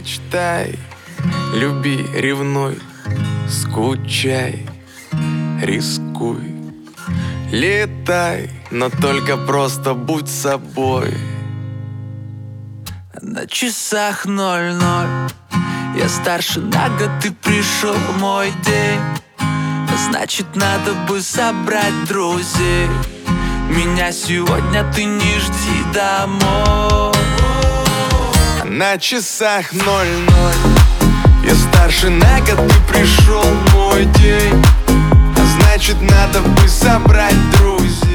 Мечтай, люби, ревнуй, скучай, рискуй, летай, но только просто будь собой. На часах 00. Я старше на год, ты пришел мой день. Значит, надо бы собрать друзей. Меня сегодня ты не жди домой. На часах 00. Я старше на год, ты пришел мой день. Значит, надо бы собрать друзей.